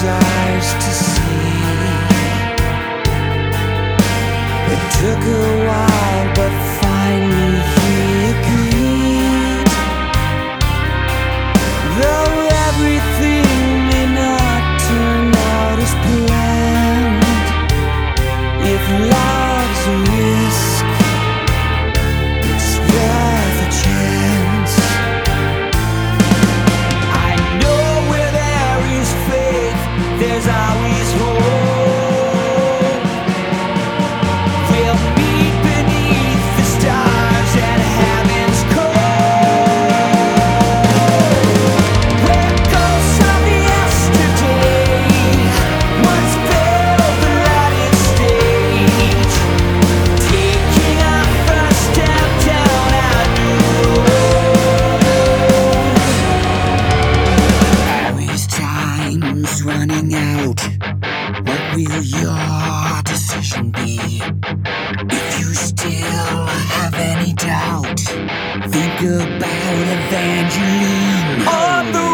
desires to see. It took a while, but finally he agreed. Though everything may not turn out as planned, if love's a risk, it's worth a chance. I know where there is faith, there's always hope. We'll meet beneath the stars at heaven's core, where ghosts of yesterday once filled the lighted stage, taking our first step down our new road. Always time's running out. What will your decision be? If you still have any doubt, think about Evangeline. On the